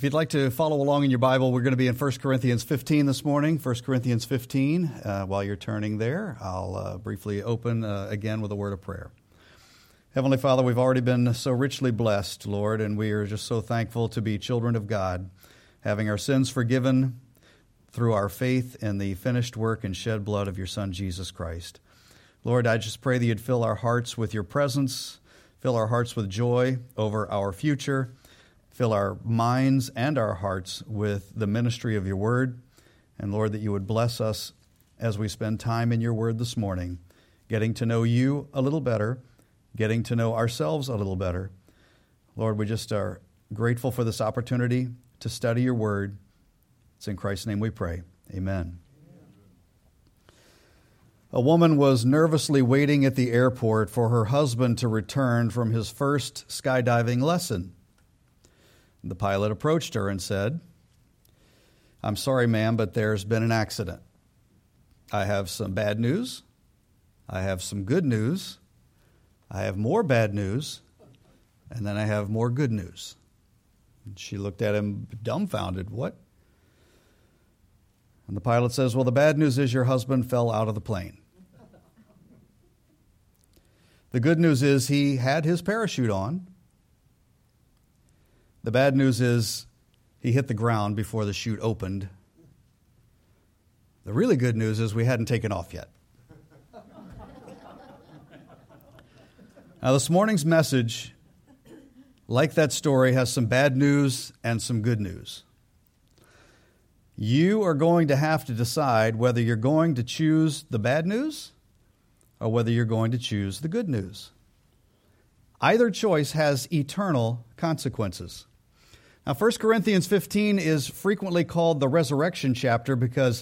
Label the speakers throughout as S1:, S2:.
S1: you'd like to follow along in your Bible, we're going to be in 1 Corinthians 15 this morning. 1 Corinthians 15. While you're turning there, I'll briefly open again with a word of prayer. Heavenly Father, we've already been so richly blessed, Lord, and we are just so thankful to be children of God, having our sins forgiven through our faith in the finished work and shed blood of your Son, Jesus Christ. Lord, I just pray that you'd fill our hearts with your presence, fill our hearts with joy over our future, fill our minds and our hearts with the ministry of your word. And Lord, that you would bless us as we spend time in your word this morning, getting to know you a little better, getting to know ourselves a little better. Lord, we just are grateful for this opportunity to study your word. It's in Christ's name we pray. Amen. A woman was nervously waiting at the airport for her husband to return from his first skydiving lesson. The pilot approached her and said, "I'm sorry, ma'am, but there's been an accident. I have some bad news. I have some good news. I have more bad news. And then I have more good news." And she looked at him dumbfounded. "What?" And the pilot says, "Well, the bad news is your husband fell out of the plane. The good news is he had his parachute on. The bad news is he hit the ground before the chute opened. The really good news is we hadn't taken off yet." Now, this morning's message, like that story, has some bad news and some good news. You are going to have to decide whether you're going to choose the bad news or whether you're going to choose the good news. Either choice has eternal consequences. Now, 1 Corinthians 15 is frequently called the resurrection chapter because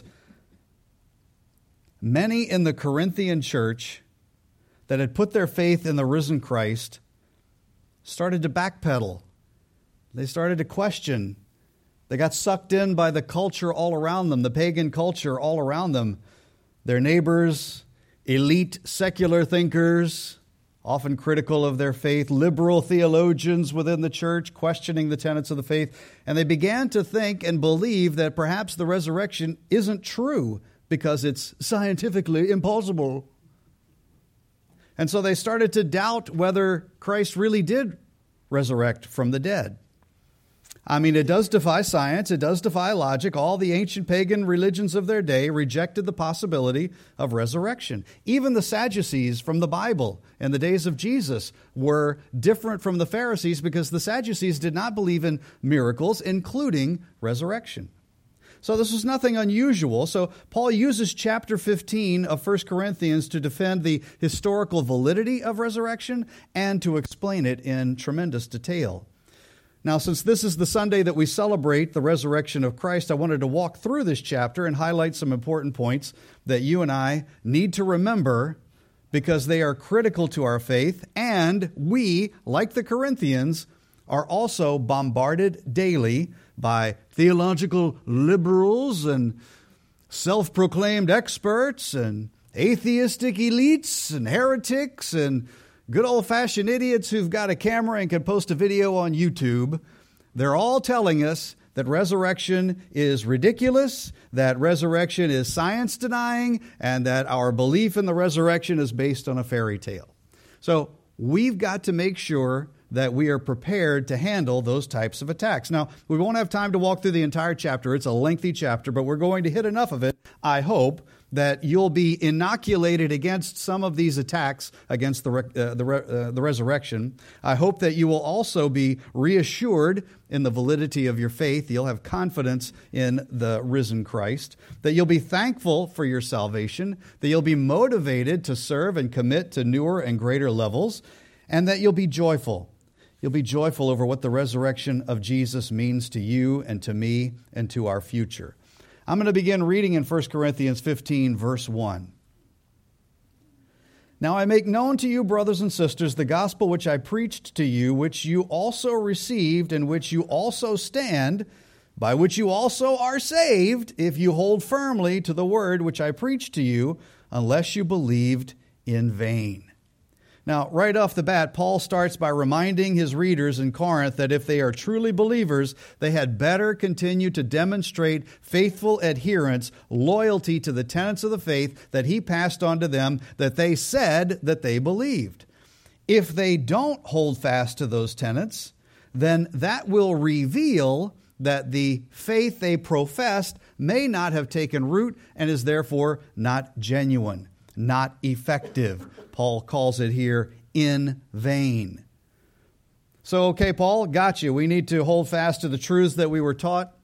S1: many in the Corinthian church that had put their faith in the risen Christ started to backpedal. They started to question. They got sucked in by the culture all around them, the pagan culture all around them. Their neighbors, elite secular thinkers, often critical of their faith, liberal theologians within the church questioning the tenets of the faith. And they began to think and believe that perhaps the resurrection isn't true because it's scientifically impossible. And so they started to doubt whether Christ really did resurrect from the dead. I mean, it does defy science, it does defy logic. All the ancient pagan religions of their day rejected the possibility of resurrection. Even the Sadducees from the Bible in the days of Jesus were different from the Pharisees because the Sadducees did not believe in miracles, including resurrection. So this was nothing unusual. So Paul uses chapter 15 of 1 Corinthians to defend the historical validity of resurrection and to explain it in tremendous detail. Now, since this is the Sunday that we celebrate the resurrection of Christ, I wanted to walk through this chapter and highlight some important points that you and I need to remember because they are critical to our faith, and we, like the Corinthians, are also bombarded daily by theological liberals and self-proclaimed experts and atheistic elites and heretics and good old-fashioned idiots who've got a camera and can post a video on YouTube. They're all telling us that resurrection is ridiculous, that resurrection is science-denying, and that our belief in the resurrection is based on a fairy tale. So we've got to make sure that we are prepared to handle those types of attacks. Now, we won't have time to walk through the entire chapter. It's a lengthy chapter, but we're going to hit enough of it, I hope, that you'll be inoculated against some of these attacks against the resurrection. I hope that you will also be reassured in the validity of your faith. You'll have confidence in the risen Christ, that you'll be thankful for your salvation, that you'll be motivated to serve and commit to newer and greater levels, and that you'll be joyful. You'll be joyful over what the resurrection of Jesus means to you and to me and to our future. I'm going to begin reading in 1 Corinthians 15, verse 1. "Now I make known to you, brothers and sisters, the gospel which I preached to you, which you also received, in which you also stand, by which you also are saved, if you hold firmly to the word which I preached to you, unless you believed in vain. Now, right off the bat, Paul starts by reminding his readers in Corinth that if they are truly believers, they had better continue to demonstrate faithful adherence, loyalty to the tenets of the faith that he passed on to them, that they said that they believed. If they don't hold fast to those tenets, then that will reveal that the faith they professed may not have taken root and is therefore not genuine, not effective. Paul calls it here in vain. So, okay, Paul, got you. We need to hold fast to the truths that we were taught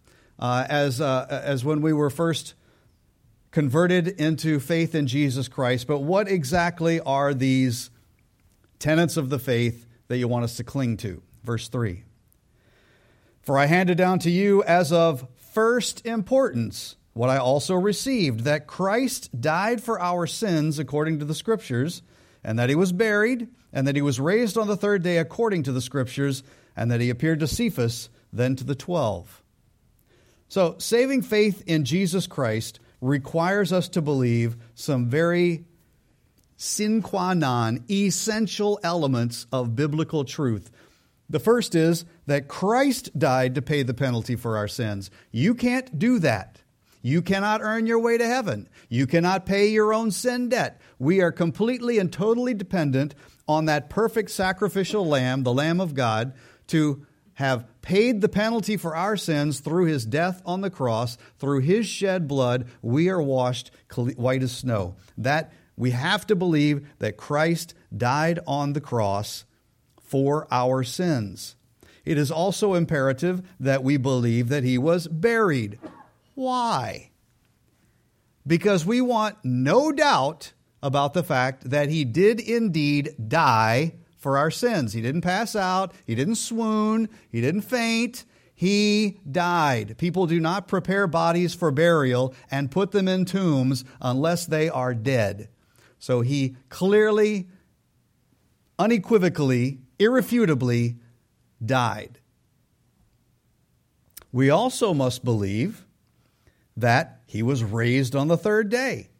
S1: as when we were first converted into faith in Jesus Christ. But what exactly are these tenets of the faith that you want us to cling to? Verse 3. For I handed down to you as of first importance what I also received, that Christ died for our sins according to the Scriptures, and that he was buried, and that he was raised on the third day according to the Scriptures, and that he appeared to Cephas, then to the 12. So, saving faith in Jesus Christ requires us to believe some very sine qua non, essential elements of biblical truth. The first is that Christ died to pay the penalty for our sins. You can't do that. You cannot earn your way to heaven. You cannot pay your own sin debt. We are completely and totally dependent on that perfect sacrificial lamb, the Lamb of God, to have paid the penalty for our sins through his death on the cross. Through his shed blood, we are washed white as snow. That we have to believe that Christ died on the cross for our sins. It is also imperative that we believe that he was buried. Why? Because we want no doubt about the fact that he did indeed die for our sins. He didn't pass out. He didn't swoon. He didn't faint. He died. People do not prepare bodies for burial and put them in tombs unless they are dead. So he clearly, unequivocally, irrefutably died. We also must believe that he was raised on the third day.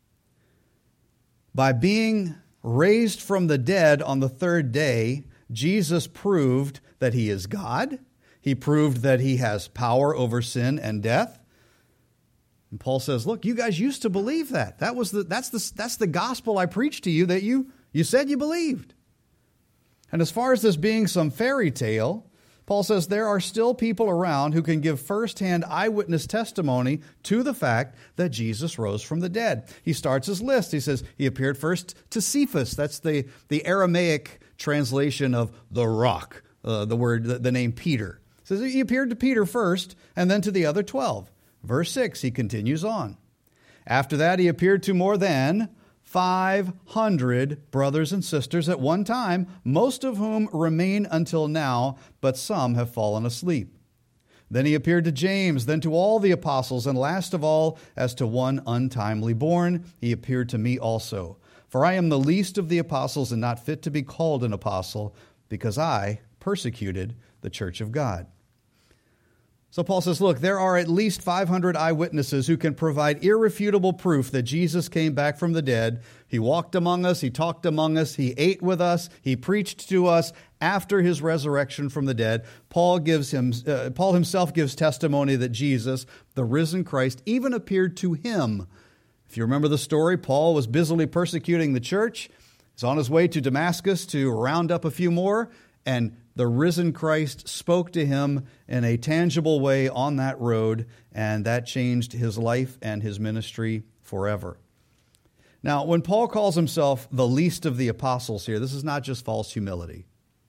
S1: By being raised from the dead on the third day, Jesus proved that he is God. He proved that he has power over sin and death. And Paul says, look, you guys used to believe that. That's the gospel I preached to you that you said you believed. And as far as this being some fairy tale, Paul says there are still people around who can give firsthand eyewitness testimony to the fact that Jesus rose from the dead. He starts his list. He says he appeared first to Cephas. That's the Aramaic translation of the rock, the name Peter. He says he appeared to Peter first and then to the other 12. Verse 6, he continues on. After that, he appeared to more than 500 brothers and sisters at one time, most of whom remain until now, but some have fallen asleep. Then he appeared to James, then to all the apostles, and last of all, as to one untimely born, he appeared to me also. For I am the least of the apostles and not fit to be called an apostle, because I persecuted the church of God. So Paul says, look, there are at least 500 eyewitnesses who can provide irrefutable proof that Jesus came back from the dead. He walked among us. He talked among us. He ate with us. He preached to us after his resurrection from the dead. Paul himself gives testimony that Jesus, the risen Christ, even appeared to him. If you remember the story, Paul was busily persecuting the church. He's on his way to Damascus to round up a few more, and the risen Christ spoke to him in a tangible way on that road, and that changed his life and his ministry forever. Now, when Paul calls himself the least of the apostles here, this is not just false humility.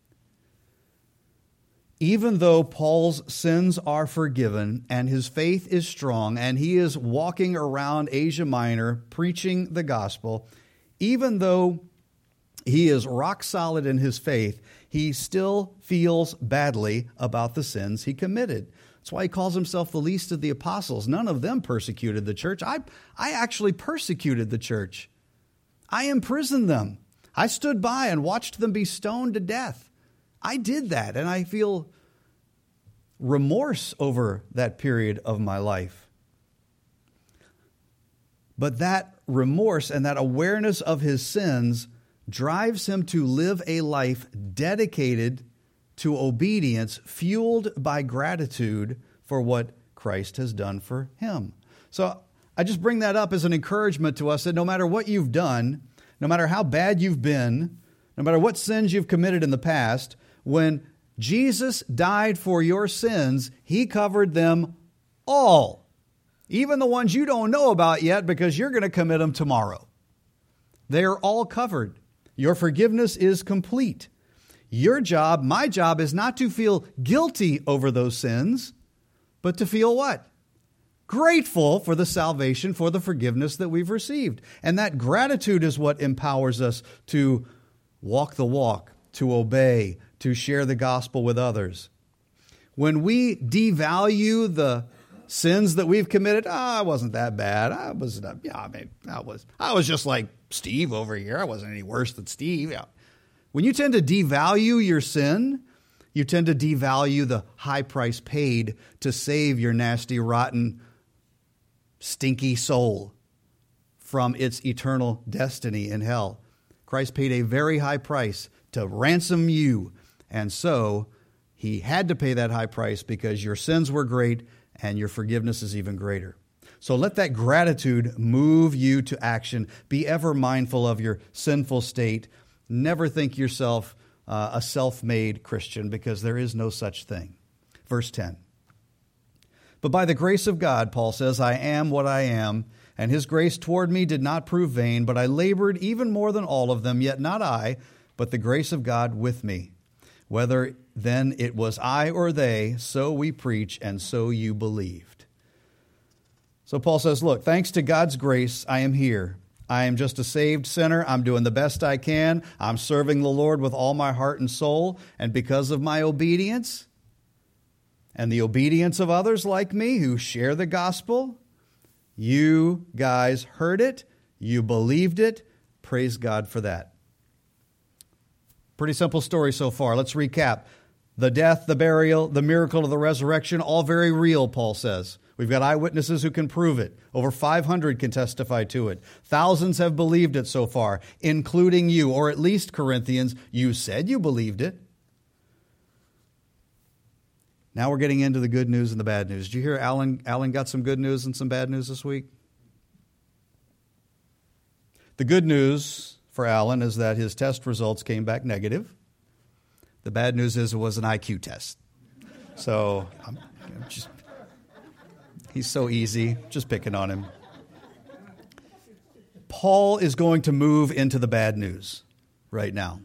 S1: Even though Paul's sins are forgiven and his faith is strong and he is walking around Asia Minor preaching the gospel, even though he is rock solid in his faith, he still feels badly about the sins he committed. That's why he calls himself the least of the apostles. None of them persecuted the church. I actually persecuted the church. I imprisoned them. I stood by and watched them be stoned to death. I did that, and I feel remorse over that period of my life. But that remorse and that awareness of his sins drives him to live a life dedicated to obedience, fueled by gratitude for what Christ has done for him. So I just bring that up as an encouragement to us that no matter what you've done, no matter how bad you've been, no matter what sins you've committed in the past, when Jesus died for your sins, he covered them all, even the ones you don't know about yet because you're going to commit them tomorrow. They are all covered. Your forgiveness is complete. Your job, my job, is not to feel guilty over those sins, but to feel what? Grateful for the salvation, for the forgiveness that we've received. And that gratitude is what empowers us to walk the walk, to obey, to share the gospel with others. When we devalue the sins that we've committed, I wasn't that bad. I was just like Steve over here. I wasn't any worse than Steve. Yeah. When you tend to devalue your sin, you tend to devalue the high price paid to save your nasty, rotten, stinky soul from its eternal destiny in hell. Christ paid a very high price to ransom you, and so he had to pay that high price because your sins were great and your forgiveness is even greater. So let that gratitude move you to action. Be ever mindful of your sinful state. Never think yourself a self-made Christian, because there is no such thing. Verse 10. But by the grace of God, Paul says, I am what I am, and his grace toward me did not prove vain, but I labored even more than all of them, yet not I, but the grace of God with me. Whether then it was I or they, so we preach, and so you believed. So Paul says, look, thanks to God's grace, I am here. I am just a saved sinner. I'm doing the best I can. I'm serving the Lord with all my heart and soul. And because of my obedience and the obedience of others like me who share the gospel, you guys heard it. You believed it. Praise God for that. Pretty simple story so far. Let's recap. The death, the burial, the miracle of the resurrection, all very real, Paul says. We've got eyewitnesses who can prove it. Over 500 can testify to it. Thousands have believed it so far, including you, or at least, Corinthians, you said you believed it. Now we're getting into the good news and the bad news. Did you hear Alan got some good news and some bad news this week? The good news for Alan is that his test results came back negative. The bad news is it was an IQ test. So he's so easy, just picking on him. Paul is going to move into the bad news right now.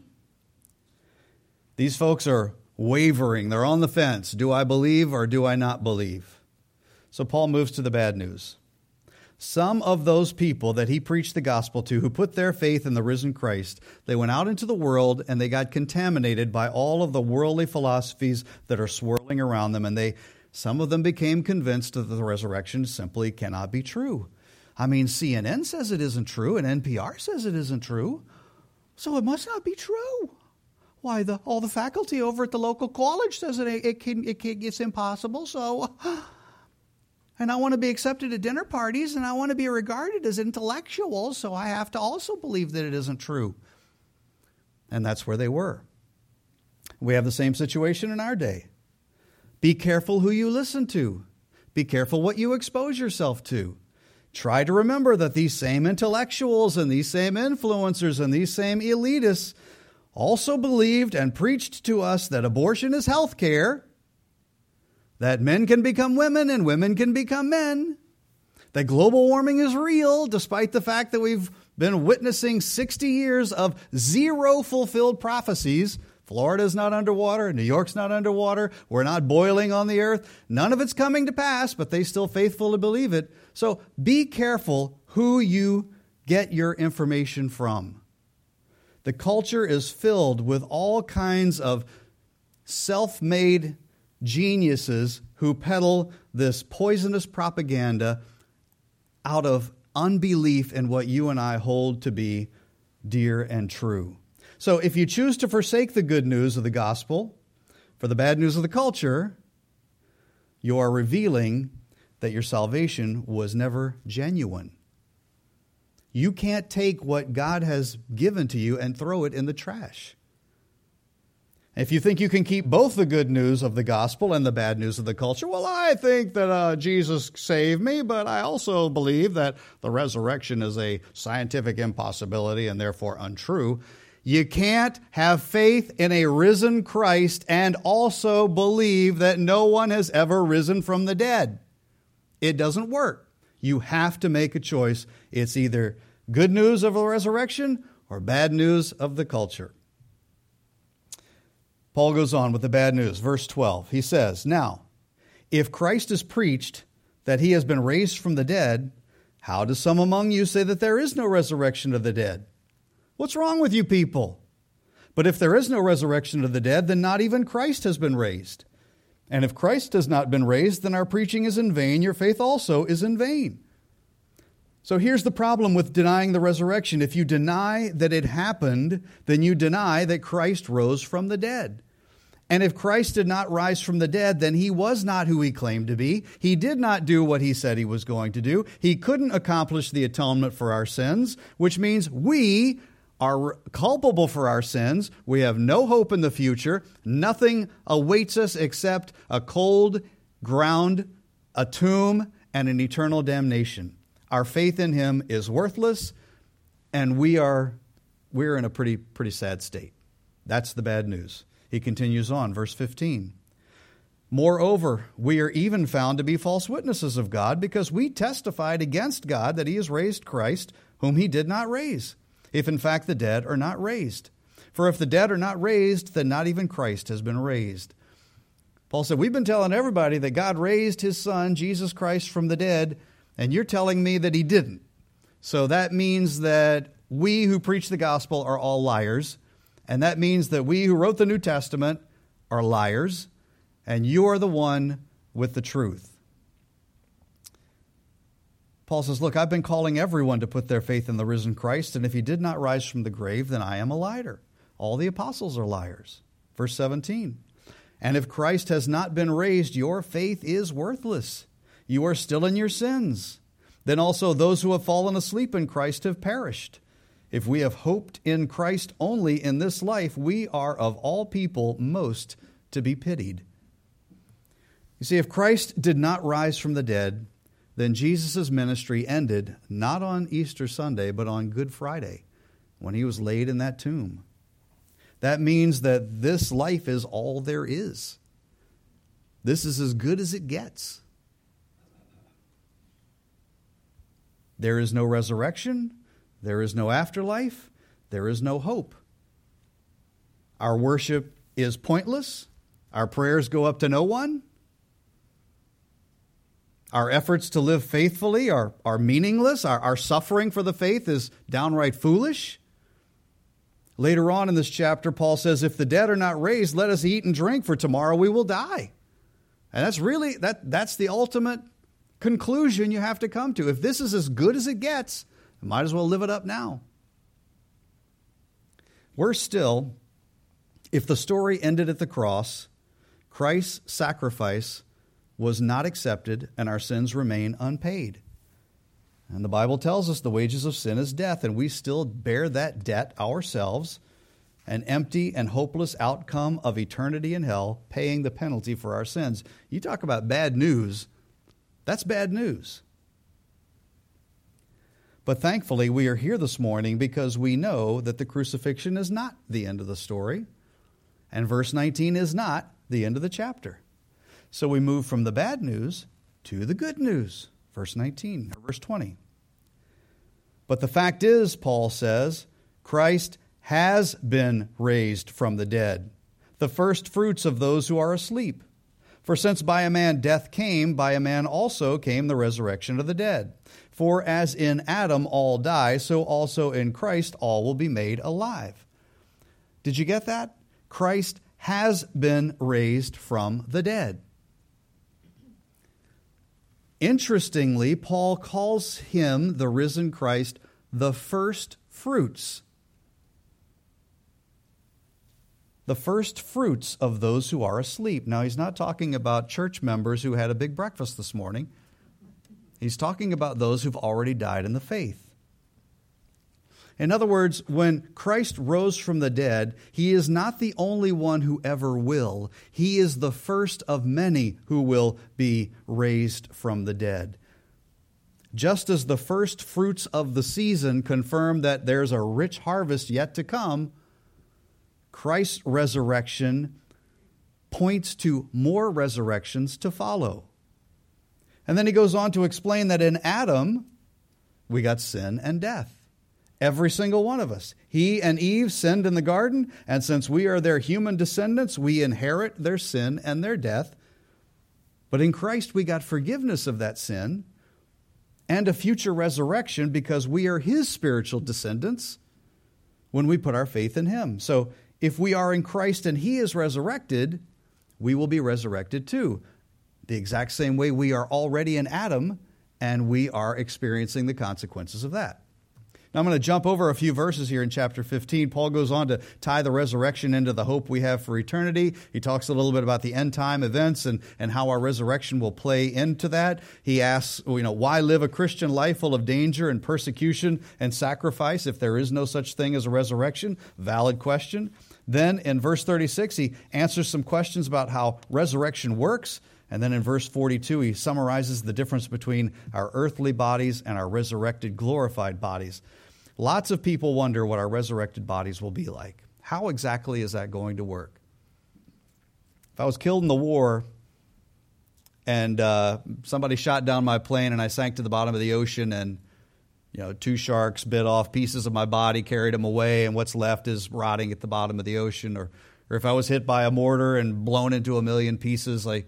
S1: These folks are wavering. They're on the fence. Do I believe or do I not believe? So Paul moves to the bad news. Some of those people that he preached the gospel to, who put their faith in the risen Christ, they went out into the world and they got contaminated by all of the worldly philosophies that are swirling around them, and some of them became convinced that the resurrection simply cannot be true. I mean, CNN says it isn't true, and NPR says it isn't true, so it must not be true. Why, all the faculty over at the local college says it's impossible, so... And I want to be accepted at dinner parties, and I want to be regarded as intellectual, so I have to also believe that it isn't true. And that's where they were. We have the same situation in our day. Be careful who you listen to. Be careful what you expose yourself to. Try to remember that these same intellectuals and these same influencers and these same elitists also believed and preached to us that abortion is health care, that men can become women and women can become men, that global warming is real, despite the fact that we've been witnessing 60 years of zero fulfilled prophecies. Florida's not underwater. New York's not underwater. We're not boiling on the earth. None of it's coming to pass, but they still faithfully believe it. So be careful who you get your information from. The culture is filled with all kinds of self-made geniuses who peddle this poisonous propaganda out of unbelief in what you and I hold to be dear and true. So if you choose to forsake the good news of the gospel for the bad news of the culture, you are revealing that your salvation was never genuine. You can't take what God has given to you and throw it in the trash. If you think you can keep both the good news of the gospel and the bad news of the culture, well, I think that Jesus saved me, but I also believe that the resurrection is a scientific impossibility and therefore untrue. You can't have faith in a risen Christ and also believe that no one has ever risen from the dead. It doesn't work. You have to make a choice. It's either good news of the resurrection or bad news of the culture. Paul goes on with the bad news. Verse 12, he says, "Now, if Christ is preached that he has been raised from the dead, how do some among you say that there is no resurrection of the dead? What's wrong with you people? But if there is no resurrection of the dead, then not even Christ has been raised. And if Christ has not been raised, then our preaching is in vain, your faith also is in vain." So here's the problem with denying the resurrection. If you deny that it happened, then you deny that Christ rose from the dead. And if Christ did not rise from the dead, then he was not who he claimed to be. He did not do what he said he was going to do. He couldn't accomplish the atonement for our sins, which means we are culpable for our sins. We have no hope in the future. Nothing awaits us except a cold ground, a tomb, and an eternal damnation. Our faith in him is worthless, and we're in a pretty sad state. That's the bad news. He continues on, verse 15. "Moreover, we are even found to be false witnesses of God, because we testified against God that he has raised Christ, whom he did not raise, if in fact the dead are not raised. For if the dead are not raised, then not even Christ has been raised." Paul said, we've been telling everybody that God raised his son, Jesus Christ, from the dead, and you're telling me that he didn't. So that means that we who preach the gospel are all liars, and that means that we who wrote the New Testament are liars, and you are the one with the truth. Paul says, look, I've been calling everyone to put their faith in the risen Christ, and if he did not rise from the grave, then I am a liar. All the apostles are liars. Verse 17, "And if Christ has not been raised, your faith is worthless. You are still in your sins. Then also those who have fallen asleep in Christ have perished. If we have hoped in Christ only in this life, we are of all people most to be pitied." You see, if Christ did not rise from the dead, then Jesus' ministry ended not on Easter Sunday, but on Good Friday, when he was laid in that tomb. That means that this life is all there is. This is as good as it gets. There is no resurrection. There is no afterlife. There is no hope. Our worship is pointless. Our prayers go up to no one. Our efforts to live faithfully are meaningless. Our suffering for the faith is downright foolish. Later on in this chapter, Paul says, if the dead are not raised, let us eat and drink, for tomorrow we will die. And that's the ultimate conclusion you have to come to. If this is as good as it gets, you might as well live it up now. Worse still, if the story ended at the cross, Christ's sacrifice was not accepted and our sins remain unpaid. And the Bible tells us the wages of sin is death, and we still bear that debt ourselves, an empty and hopeless outcome of eternity in hell, paying the penalty for our sins. You talk about bad news, that's bad news. But thankfully, we are here this morning because we know that the crucifixion is not the end of the story, and verse 19 is not the end of the chapter. So we move from the bad news to the good news. Verse 19, or verse 20. But the fact is, Paul says, Christ has been raised from the dead, the first fruits of those who are asleep. For since by a man death came, by a man also came the resurrection of the dead. For as in Adam all die, so also in Christ all will be made alive. Did you get that? Christ has been raised from the dead. Interestingly, Paul calls him, the risen Christ, the first fruits. The first fruits of those who are asleep. Now, he's not talking about church members who had a big breakfast this morning. He's talking about those who've already died in the faith. In other words, when Christ rose from the dead, he is not the only one who ever will. He is the first of many who will be raised from the dead. Just as the first fruits of the season confirm that there's a rich harvest yet to come, Christ's resurrection points to more resurrections to follow. And then he goes on to explain that in Adam, we got sin and death. Every single one of us. He and Eve sinned in the garden, and since we are their human descendants, we inherit their sin and their death. But in Christ, we got forgiveness of that sin and a future resurrection because we are his spiritual descendants when we put our faith in him. So if we are in Christ and he is resurrected, we will be resurrected too. The exact same way we are already in Adam, and we are experiencing the consequences of that. Now I'm going to jump over a few verses here in chapter 15. Paul goes on to tie the resurrection into the hope we have for eternity. He talks a little bit about the end time events and how our resurrection will play into that. He asks, why live a Christian life full of danger and persecution and sacrifice if there is no such thing as a resurrection? Valid question. Then in verse 36, he answers some questions about how resurrection works. And then in verse 42, he summarizes the difference between our earthly bodies and our resurrected, glorified bodies. Lots of people wonder what our resurrected bodies will be like. How exactly is that going to work? If I was killed in the war and somebody shot down my plane and I sank to the bottom of the ocean and 2 sharks bit off pieces of my body, carried them away, and what's left is rotting at the bottom of the ocean, or if I was hit by a mortar and blown into a million pieces, like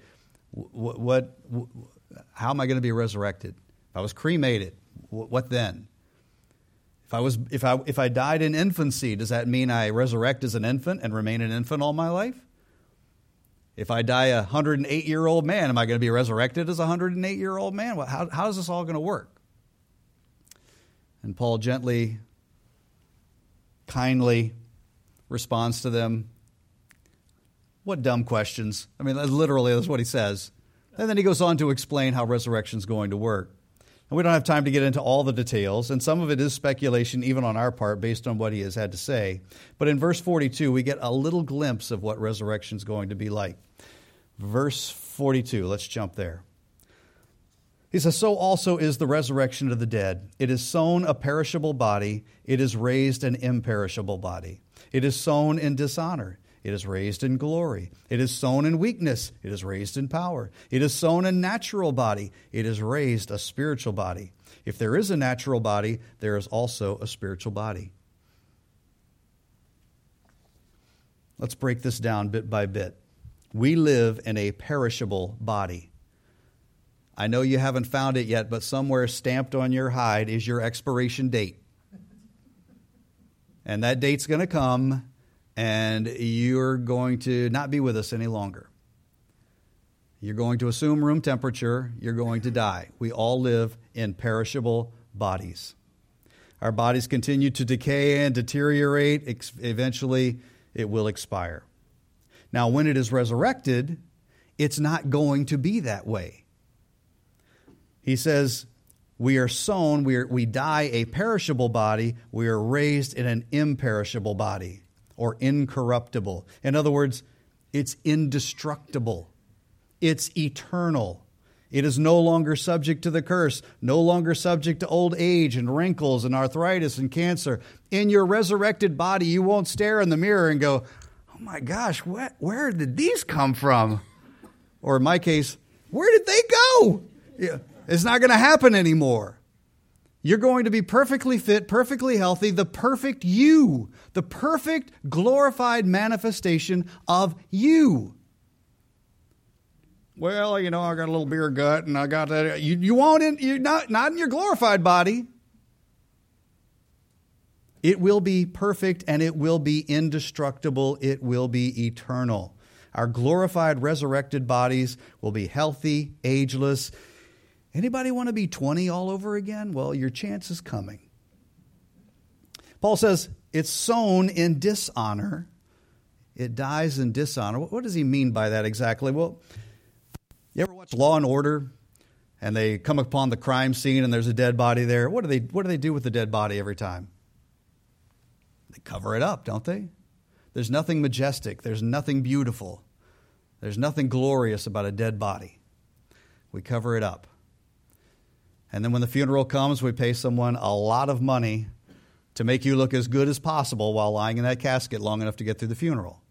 S1: how am I going to be resurrected? If I was cremated, what then? If I died in infancy, does that mean I resurrect as an infant and remain an infant all my life? If I die a 108-year-old man, am I going to be resurrected as a 108-year-old man? How is this all going to work? And Paul gently, kindly responds to them. What dumb questions. I mean, literally, that's what he says. And then he goes on to explain how resurrection is going to work. And we don't have time to get into all the details, and some of it is speculation, even on our part, based on what he has had to say. But in verse 42, we get a little glimpse of what resurrection is going to be like. Verse 42, let's jump there. He says, so also is the resurrection of the dead. It is sown a perishable body. It is raised an imperishable body. It is sown in dishonor. It is raised in glory. It is sown in weakness. It is raised in power. It is sown a natural body. It is raised a spiritual body. If there is a natural body, there is also a spiritual body. Let's break this down bit by bit. We live in a perishable body. I know you haven't found it yet, but somewhere stamped on your hide is your expiration date. And that date's going to come, and you're going to not be with us any longer. You're going to assume room temperature. You're going to die. We all live in perishable bodies. Our bodies continue to decay and deteriorate. Eventually, it will expire. Now, when it is resurrected, it's not going to be that way. He says, we are sown, we die a perishable body, we are raised in an imperishable body, or incorruptible. In other words, it's indestructible. It's eternal. It is no longer subject to the curse, no longer subject to old age and wrinkles and arthritis and cancer. In your resurrected body, you won't stare in the mirror and go, oh my gosh, where did these come from? Or in my case, where did they go? Yeah, it's not going to happen anymore. You're going to be perfectly fit, perfectly healthy, the perfect you, the perfect glorified manifestation of you. Well, I got a little beer gut and I got that. You won't, you're not in your glorified body. It will be perfect and it will be indestructible. It will be eternal. Our glorified resurrected bodies will be healthy, ageless. Anybody want to be 20 all over again? Well, your chance is coming. Paul says it's sown in dishonor. It dies in dishonor. What does he mean by that exactly? Well, you ever watch Law and Order and they come upon the crime scene and there's a dead body there? What do they do with the dead body every time? They cover it up, don't they? There's nothing majestic. There's nothing beautiful. There's nothing glorious about a dead body. We cover it up. And then when the funeral comes, we pay someone a lot of money to make you look as good as possible while lying in that casket long enough to get through the funeral.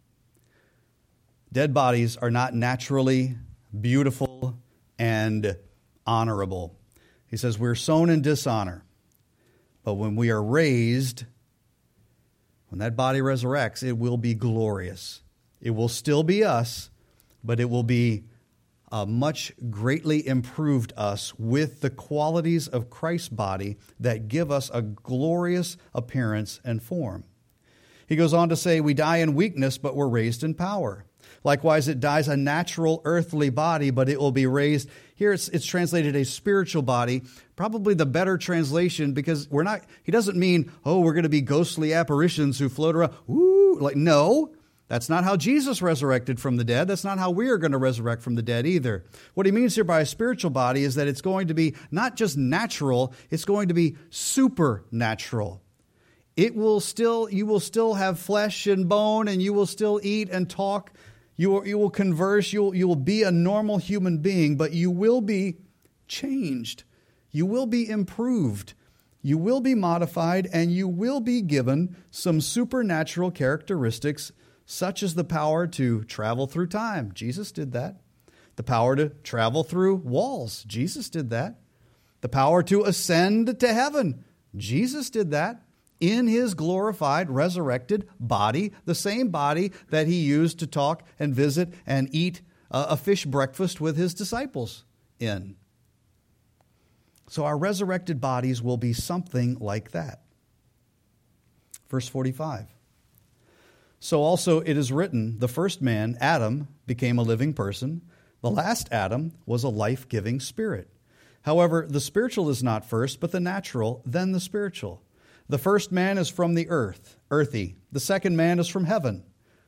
S1: Dead bodies are not naturally beautiful and honorable. He says we're sown in dishonor. But when we are raised, when that body resurrects, it will be glorious. It will still be us, but it will be a much greatly improved us with the qualities of Christ's body that give us a glorious appearance and form. He goes on to say, we die in weakness, but we're raised in power. Likewise, it dies a natural earthly body, but it will be raised. Here it's translated a spiritual body, probably the better translation, because he doesn't mean, we're going to be ghostly apparitions who float around. No, that's not how Jesus resurrected from the dead. That's not how we are going to resurrect from the dead either. What he means here by a spiritual body is that it's going to be not just natural, it's going to be supernatural. You will still have flesh and bone, and you will still eat and talk. You will converse. You will be a normal human being, but you will be changed. You will be improved. You will be modified, and you will be given some supernatural characteristics, such as the power to travel through time. Jesus did that. The power to travel through walls. Jesus did that. The power to ascend to heaven. Jesus did that in his glorified, resurrected body, the same body that he used to talk and visit and eat a fish breakfast with his disciples in. So our resurrected bodies will be something like that. Verse 45. So also it is written, the first man, Adam, became a living person. The last Adam was a life-giving spirit. However, the spiritual is not first, but the natural, then the spiritual. The first man is from the earth, earthy. The second man is from heaven.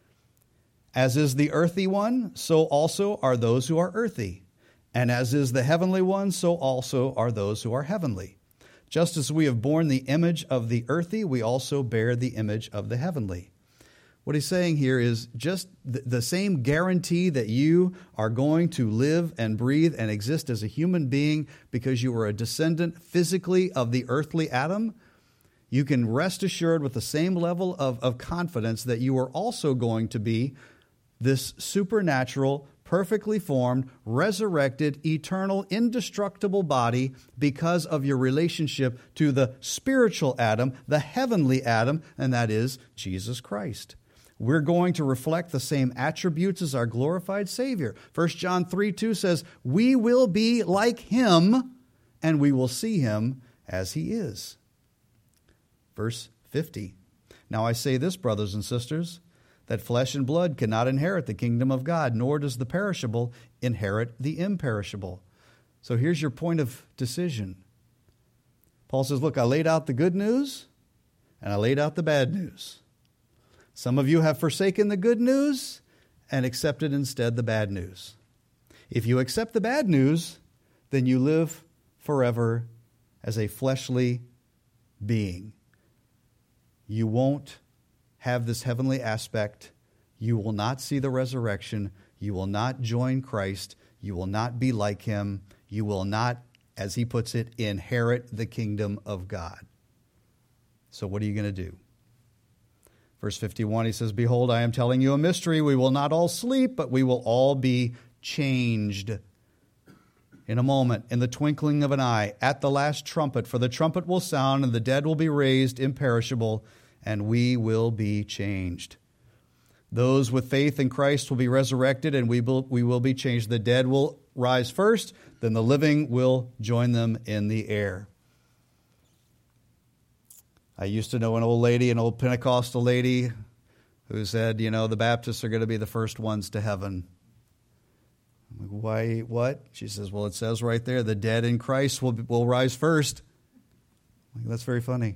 S1: As is the earthy one, so also are those who are earthy. And as is the heavenly one, so also are those who are heavenly. Just as we have borne the image of the earthy, we also bear the image of the heavenly. What he's saying here is just the same guarantee that you are going to live and breathe and exist as a human being because you are a descendant physically of the earthly Adam. You can rest assured with the same level of confidence that you are also going to be this supernatural, perfectly formed, resurrected, eternal, indestructible body because of your relationship to the spiritual Adam, the heavenly Adam, and that is Jesus Christ. We're going to reflect the same attributes as our glorified Savior. 1 John 3:2 says, we will be like him, and we will see him as he is. Verse 50. Now I say this, brothers and sisters, that flesh and blood cannot inherit the kingdom of God, nor does the perishable inherit the imperishable. So here's your point of decision. Paul says, look, I laid out the good news, and I laid out the bad news. Some of you have forsaken the good news and accepted instead the bad news. If you accept the bad news, then you live forever as a fleshly being. You won't have this heavenly aspect. You will not see the resurrection. You will not join Christ. You will not be like him. You will not, as he puts it, inherit the kingdom of God. So what are you going to do? Verse 51, he says, behold, I am telling you a mystery. We will not all sleep, but we will all be changed in a moment, in the twinkling of an eye, at the last trumpet. For the trumpet will sound, and the dead will be raised imperishable, and we will be changed. Those with faith in Christ will be resurrected, and we will be changed. The dead will rise first, then the living will join them in the air. I used to know an old Pentecostal lady, who said, the Baptists are going to be the first ones to heaven. I'm like, why, what? She says, well, it says right there, the dead in Christ will rise first. I'm like, that's very funny.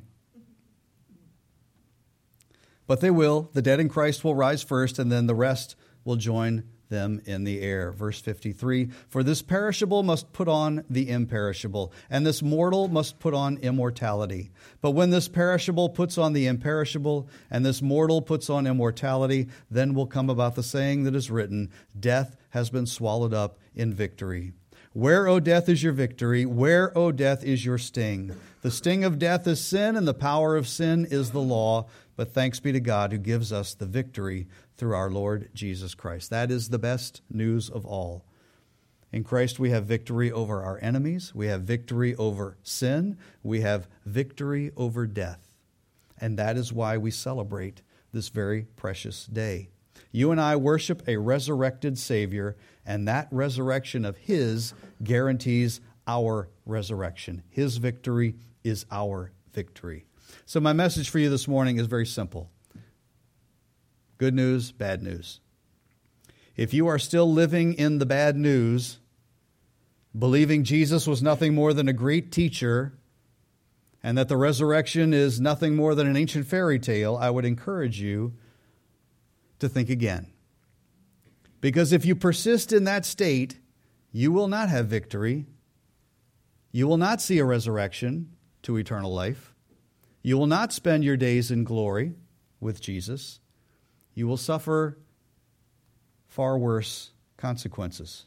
S1: But they will. The dead in Christ will rise first, and then the rest will join them in the air. Verse 53, for this perishable must put on the imperishable, and this mortal must put on immortality. But when this perishable puts on the imperishable, and this mortal puts on immortality, then will come about the saying that is written, death has been swallowed up in victory. Where, O death, is your victory? Where, O death, is your sting? The sting of death is sin, and the power of sin is the law. But thanks be to God who gives us the victory through our Lord Jesus Christ. That is the best news of all. In Christ we have victory over our enemies. We have victory over sin. We have victory over death. And that is why we celebrate this very precious day. You and I worship a resurrected Savior, and that resurrection of His guarantees our resurrection. His victory is our victory. So my message for you this morning is very simple. Good news, bad news. If you are still living in the bad news, believing Jesus was nothing more than a great teacher, and that the resurrection is nothing more than an ancient fairy tale, I would encourage you to think again. Because if you persist in that state, you will not have victory. You will not see a resurrection to eternal life. You will not spend your days in glory with Jesus. You will suffer far worse consequences.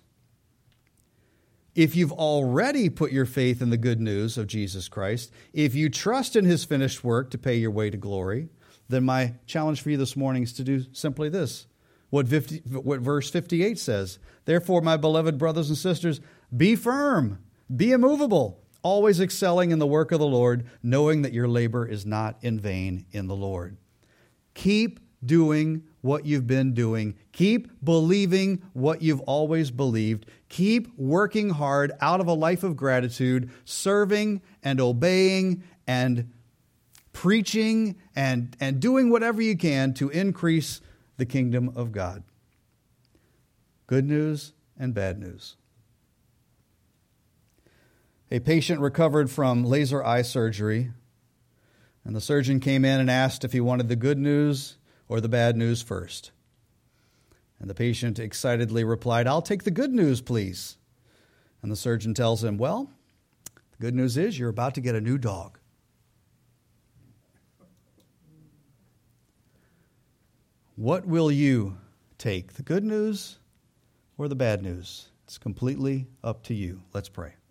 S1: If you've already put your faith in the good news of Jesus Christ, if you trust in His finished work to pay your way to glory, then my challenge for you this morning is to do simply this. What verse 58 says, therefore, my beloved brothers and sisters, be firm, be immovable, always excelling in the work of the Lord, knowing that your labor is not in vain in the Lord. Keep doing what you've been doing. Keep believing what you've always believed. Keep working hard out of a life of gratitude, serving and obeying and preaching and doing whatever you can to increase the kingdom of God. Good news and bad news. A patient recovered from laser eye surgery, and the surgeon came in and asked if he wanted the good news or the bad news first. And the patient excitedly replied, I'll take the good news, please. And the surgeon tells him, well, the good news is you're about to get a new dog. What will you take, the good news or the bad news? It's completely up to you. Let's pray.